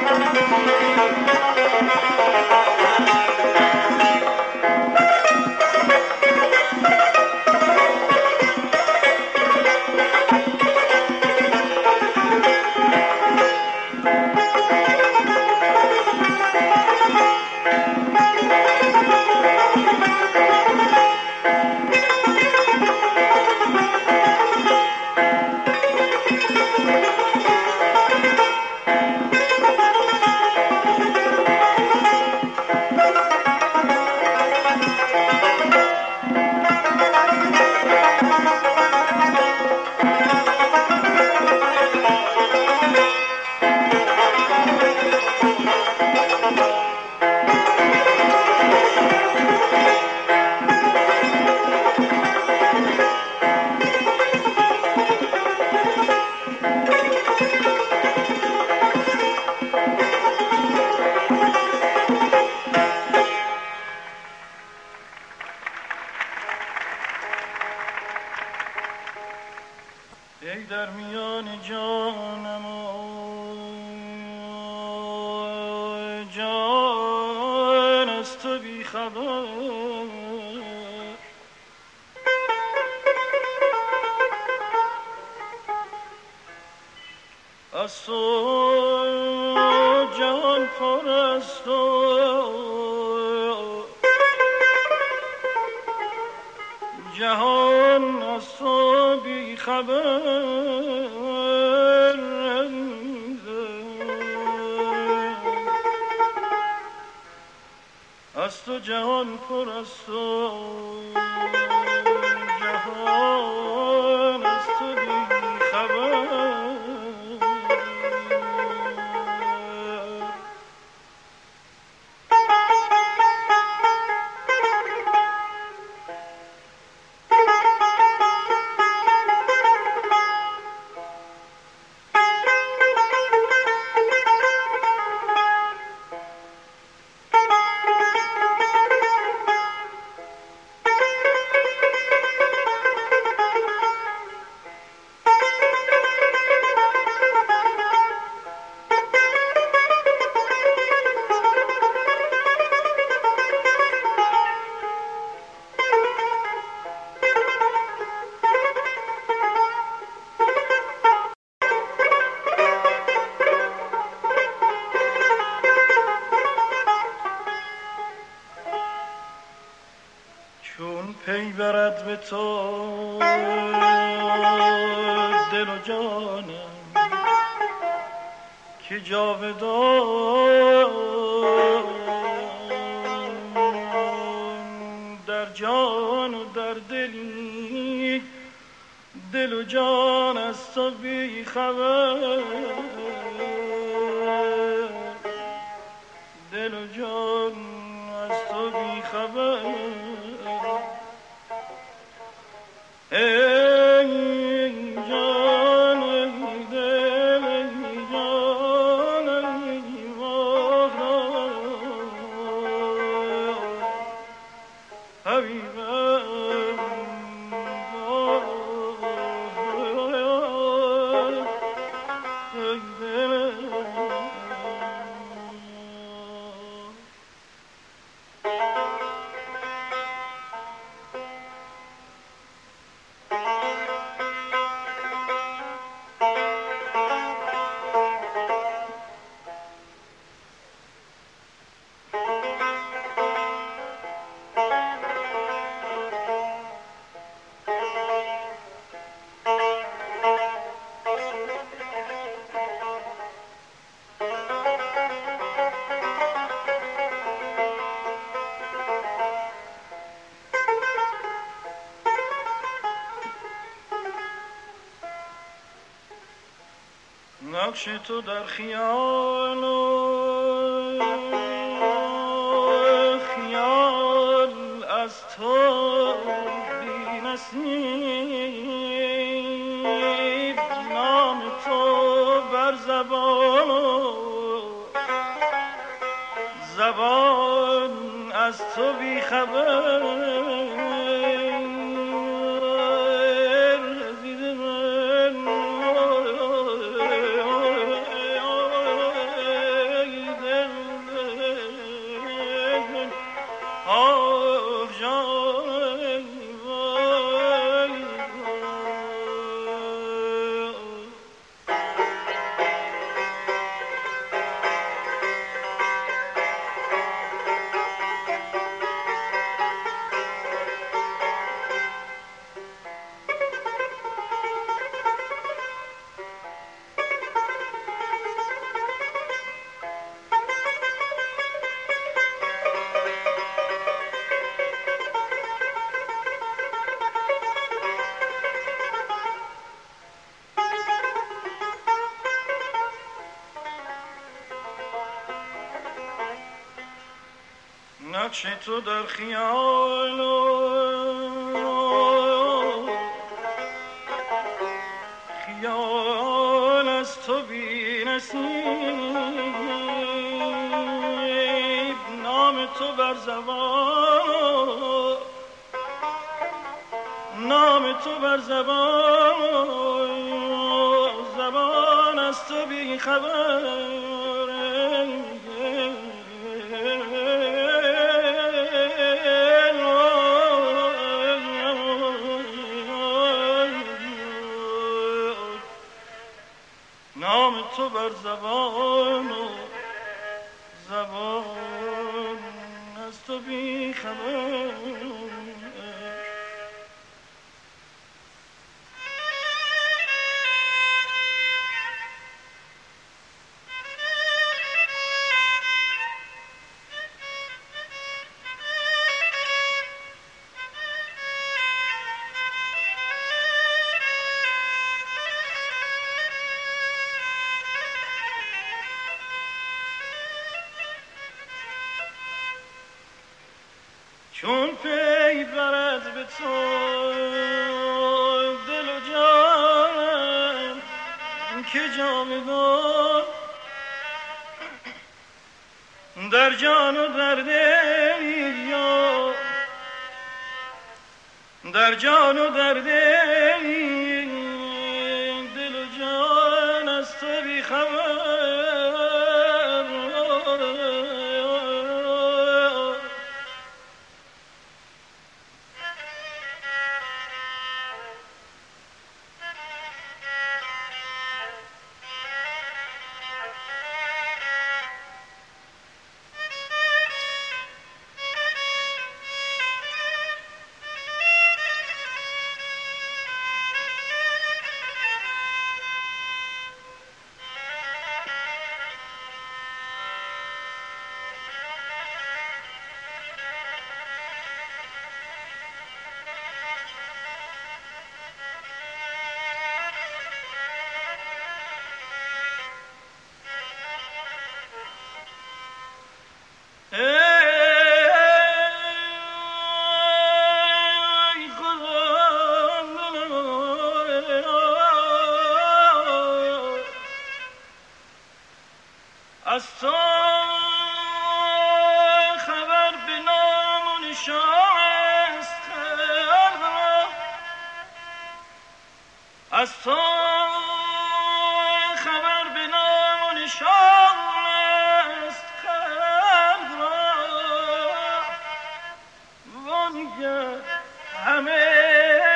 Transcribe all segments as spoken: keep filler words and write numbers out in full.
ای در میان جانم و جان از تو بی خبر، از تو جهان پر است و جهان از تو بی خبر، از تو جهان پر است و جهان از تو بی خبر. چون پی برد به تو دل و جانم که جاودان در جان و در دلی، دل و جان از تو بی خبر، دل و جان از تو بی خبر. ای جان ای دل ای جان ای وفا حبیبم ای دل. نقش تو در خیال و خیال از تو بی نصیب، نام تو بر زبان و زبان از تو بی خبر. نقش تو در خیال خیال از تو بی نصیب، نام تو بر زبان، نام تو بر زبان، زبان از تو بی خبر. نام تو بر زبان و زبان از تو بی خبر. چون پی برد به تو دل و جانم که جاودان در جان و در دل، یا در جان و در دل، دل و جان از تو بی خبر. از تو خبر به نام و نشان است خلق را، از تو خبر به نام و نشان است خلق را، وانگه همه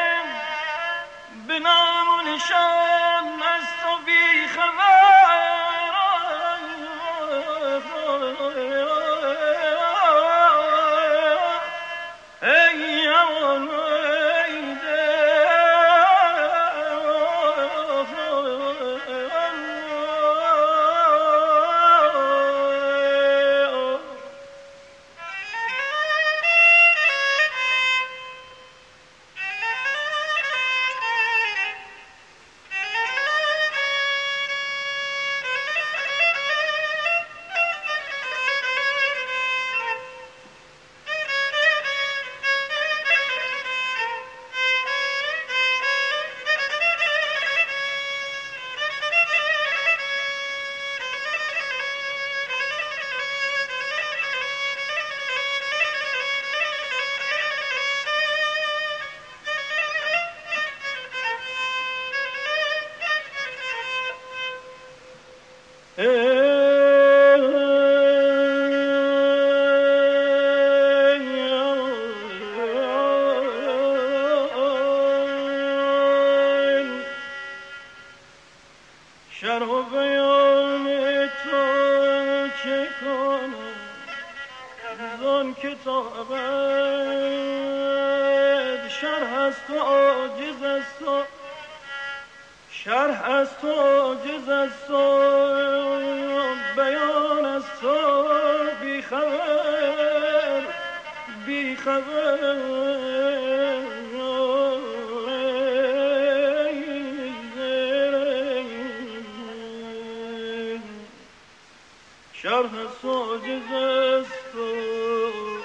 به نام و نشان از تو بی خبر. شرح و بیان تو چه کنم زان که تا ابد شرح از تو عاجز است و شرح از تو عاجز است و بیان از تو بی خبر بی خبر. شرح عاجز است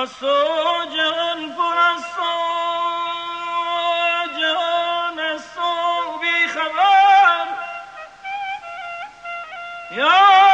جهان پر از تو، جهان از تو بی خبر. یا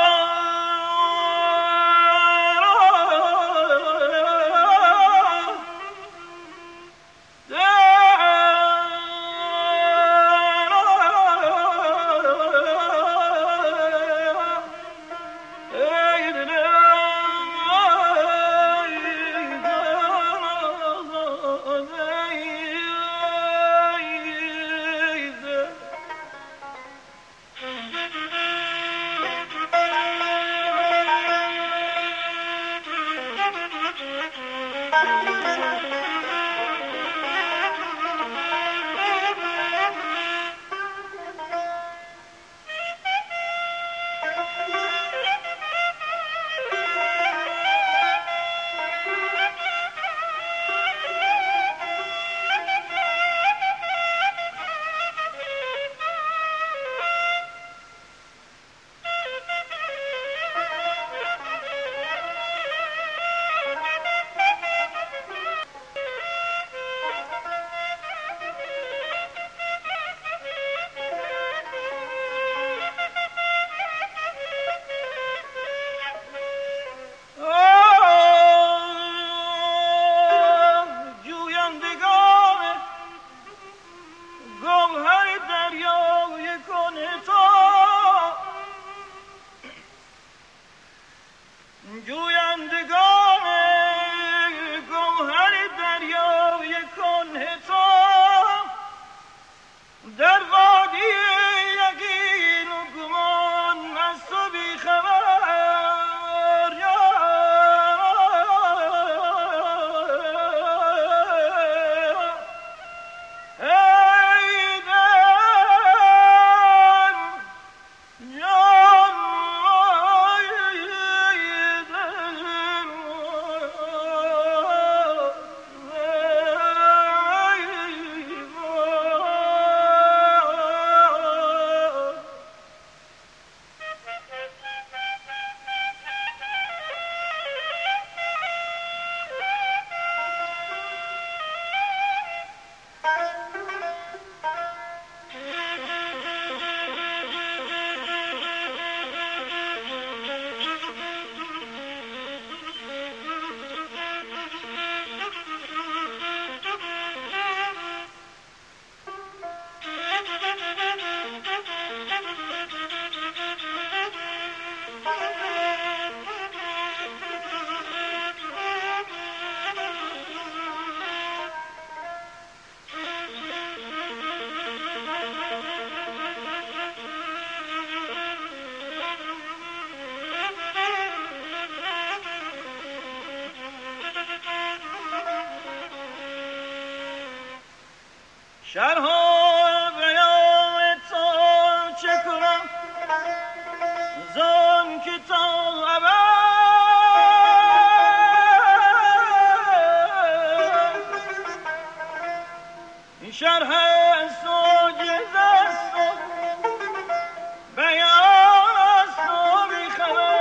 شرها بیان تو چه کنم زان که تا ابد این شرح سوجز است و بیان است و بی خبر.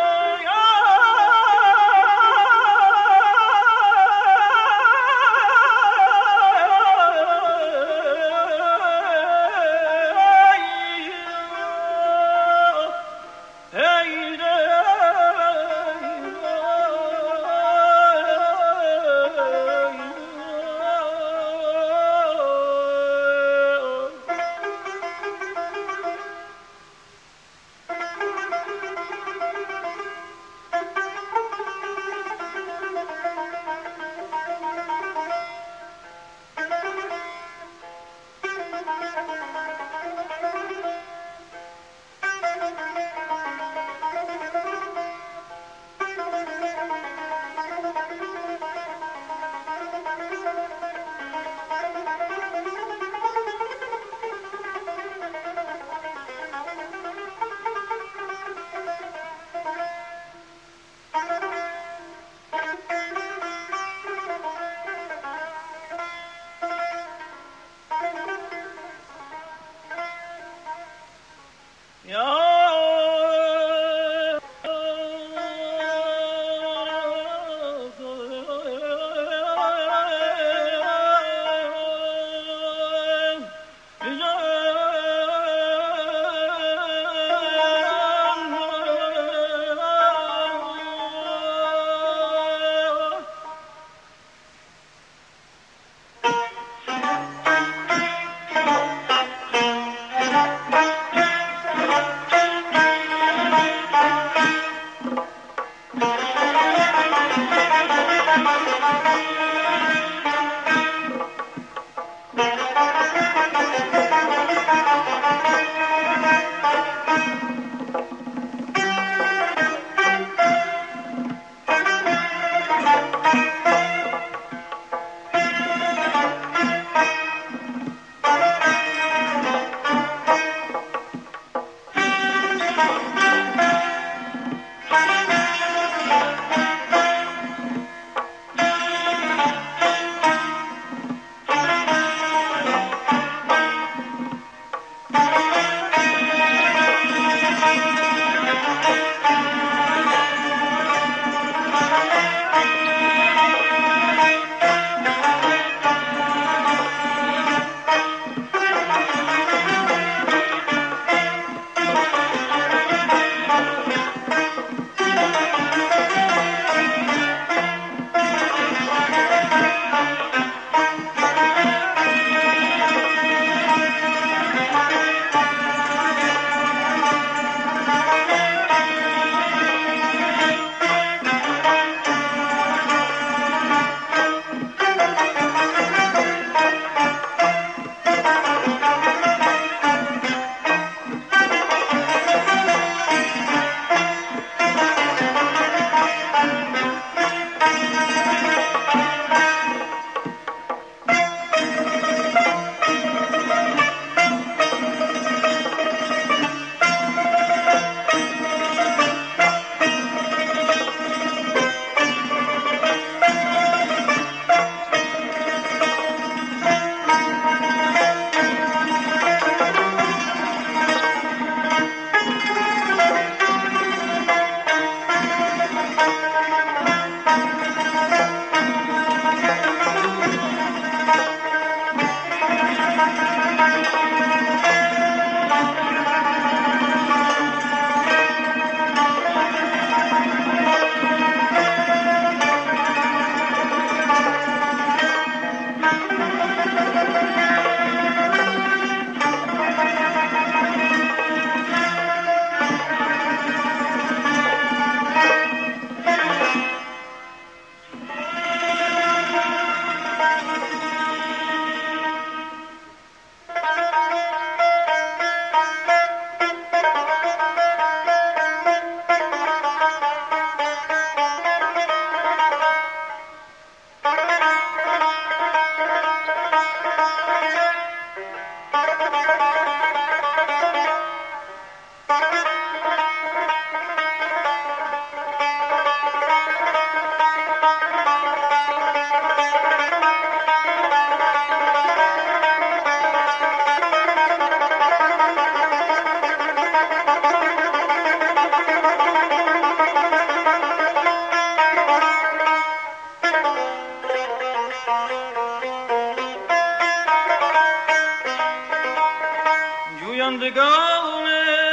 جویندگان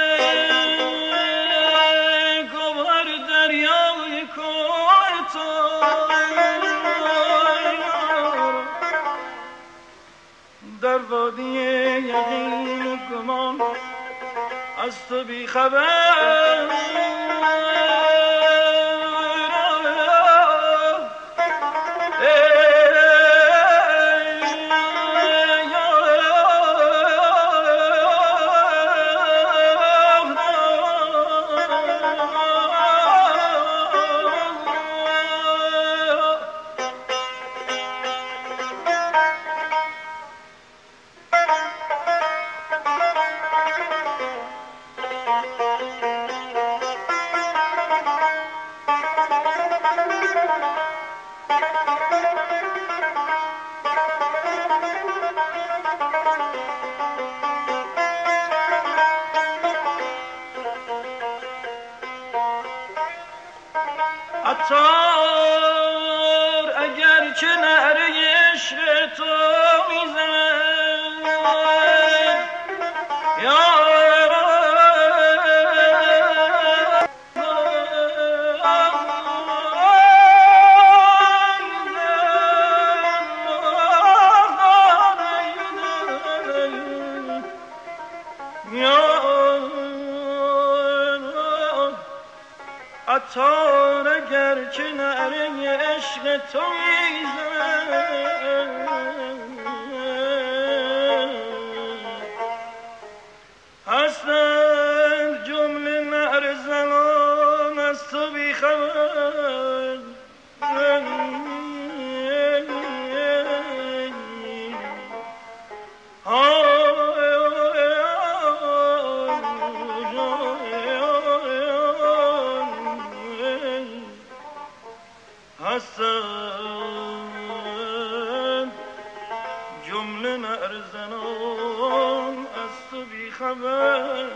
گوهر دریای کوهتان در وادی یقین و گمان از تو بی خبر عطار اگر چه نعره عشق تو میزند یا عطار اگر چه نعره عشق تو میزند هستند جمله نعره زنان از تو بی خبر آه هستند جمله نرزنان از تو بی خبر.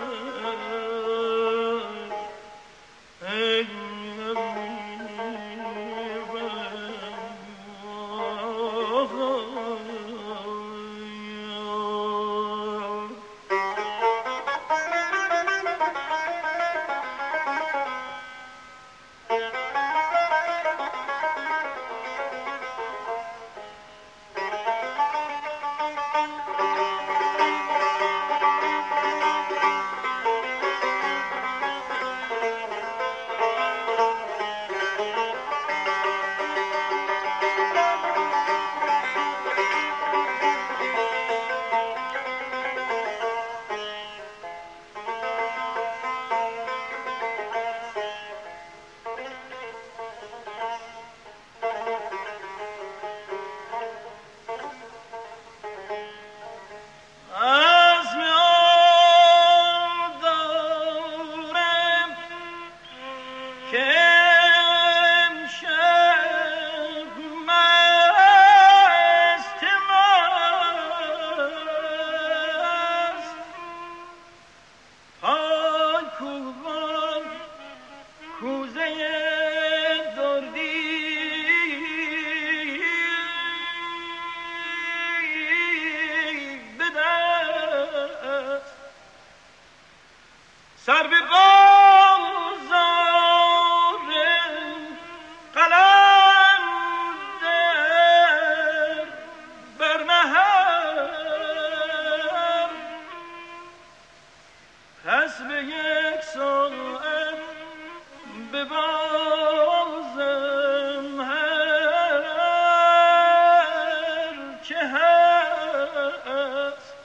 سر به بازار قلم در برنهم، پس به یک ساعت به بازم هر چه هست.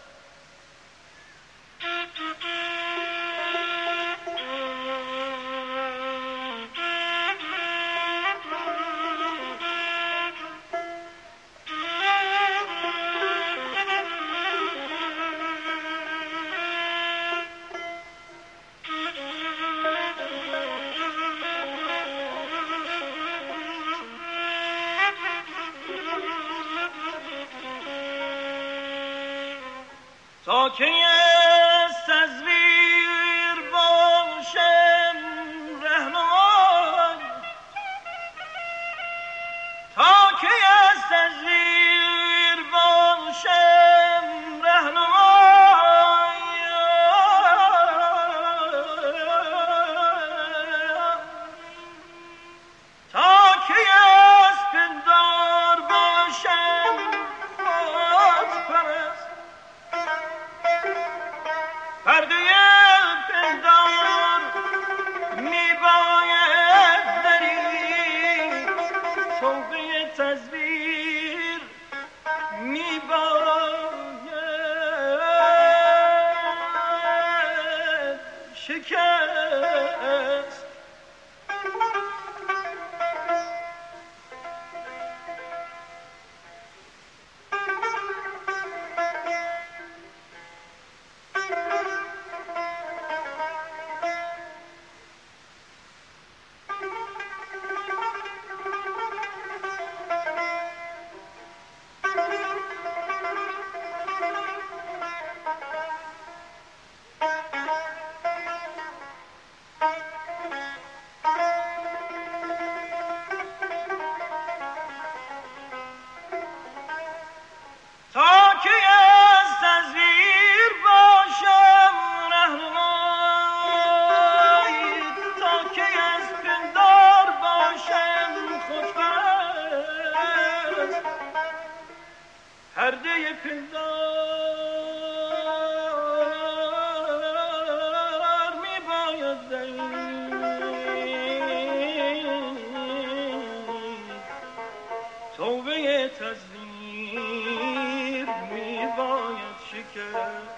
تا که از تصویر باشم رهنمای، تا که از تصویر باشم رهنمای، تا که از پندار باشم خودپرست، پرده پندار می باید درید، توبه تصویر می باید شکست. تا که از تصویر باشم رهنمای، تا که از پندار باشم خودپرست، پرده پندار می باید درید، توبه تصویر می باید شکست.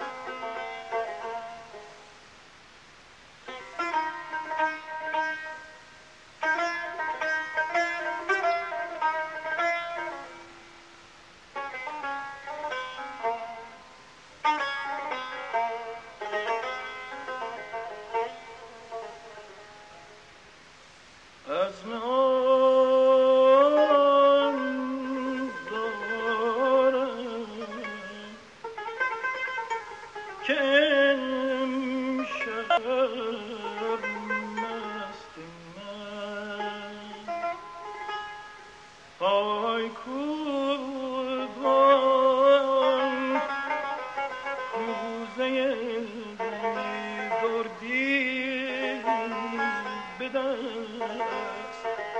عزم پای کوبان کوزه دردی به دست